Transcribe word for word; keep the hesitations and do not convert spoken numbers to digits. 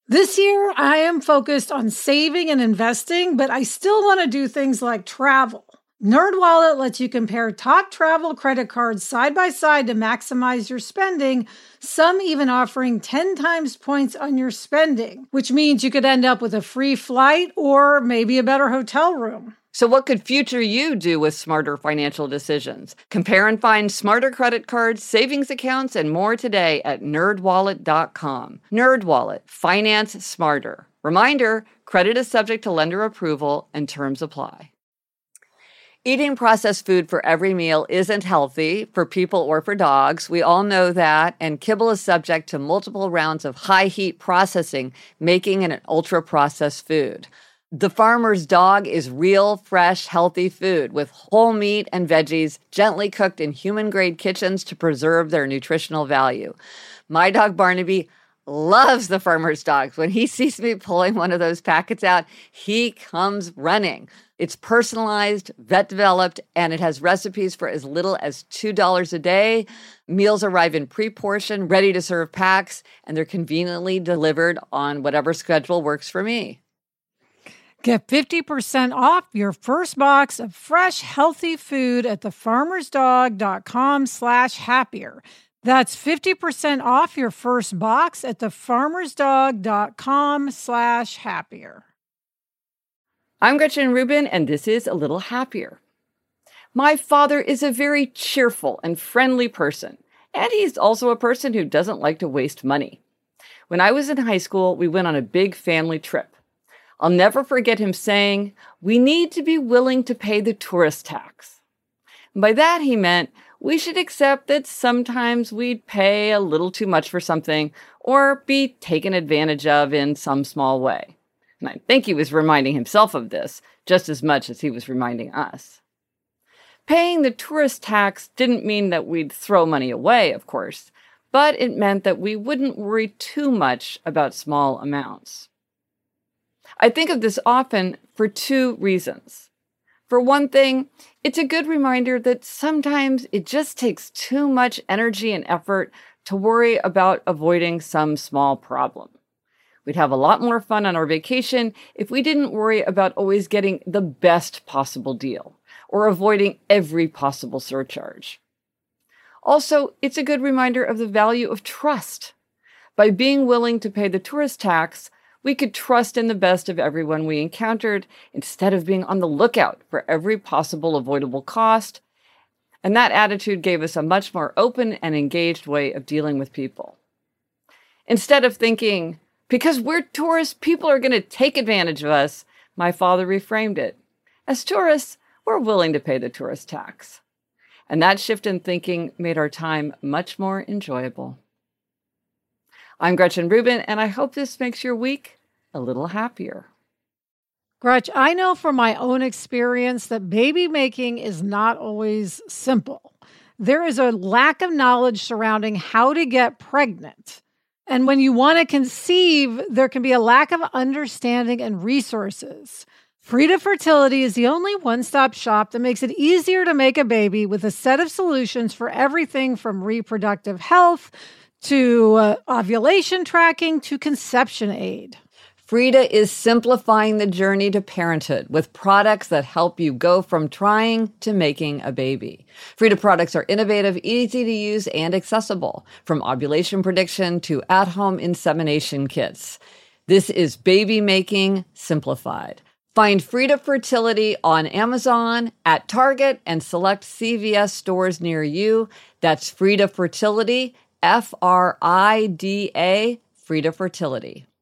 This year, I am focused on saving and investing, but I still want to do things like travel. NerdWallet lets you compare top travel credit cards side by side to maximize your spending, some even offering ten times points on your spending, which means you could end up with a free flight or maybe a better hotel room. So what could future you do with smarter financial decisions? Compare and find smarter credit cards, savings accounts, and more today at nerd wallet dot com. NerdWallet, finance smarter. Reminder, credit is subject to lender approval and terms apply. Eating processed food for every meal isn't healthy for people or for dogs. We all know that, and kibble is subject to multiple rounds of high-heat processing, making it an ultra-processed food. The Farmer's Dog is real, fresh, healthy food with whole meat and veggies gently cooked in human-grade kitchens to preserve their nutritional value. My dog Barnaby loves the Farmer's Dog. When he sees me pulling one of those packets out, he comes running. It's personalized, vet-developed, and it has recipes for as little as two dollars a day. Meals arrive in pre-portioned, ready-to-serve packs, and they're conveniently delivered on whatever schedule works for me. Get fifty percent off your first box of fresh, healthy food at thefarmersdog.com slash happier. That's fifty percent off your first box at thefarmersdog.com slash happier. I'm Gretchen Rubin, and this is A Little Happier. My father is a very cheerful and friendly person, and he's also a person who doesn't like to waste money. When I was in high school, we went on a big family trip. I'll never forget him saying, "We need to be willing to pay the tourist tax." And by that, he meant we should accept that sometimes we'd pay a little too much for something or be taken advantage of in some small way. And I think he was reminding himself of this just as much as he was reminding us. Paying the tourist tax didn't mean that we'd throw money away, of course, but it meant that we wouldn't worry too much about small amounts. I think of this often for two reasons. For one thing, it's a good reminder that sometimes it just takes too much energy and effort to worry about avoiding some small problem. We'd have a lot more fun on our vacation if we didn't worry about always getting the best possible deal or avoiding every possible surcharge. Also, it's a good reminder of the value of trust. By being willing to pay the tourist tax, we could trust in the best of everyone we encountered instead of being on the lookout for every possible avoidable cost. And that attitude gave us a much more open and engaged way of dealing with people. Instead of thinking, because we're tourists, people are going to take advantage of us, my father reframed it. As tourists, we're willing to pay the tourist tax. And that shift in thinking made our time much more enjoyable. I'm Gretchen Rubin, and I hope this makes your week a little happier. Gretch, I know from my own experience that baby making is not always simple. There is a lack of knowledge surrounding how to get pregnant. And when you want to conceive, there can be a lack of understanding and resources. Frida Fertility is the only one-stop shop that makes it easier to make a baby with a set of solutions for everything from reproductive health to uh, ovulation tracking to conception aid. Frida is simplifying the journey to parenthood with products that help you go from trying to making a baby. Frida products are innovative, easy to use, and accessible, from ovulation prediction to at-home insemination kits. This is baby making simplified. Find Frida Fertility on Amazon, at Target, and select C V S stores near you. That's Frida Fertility, F R I D A, Frida Fertility.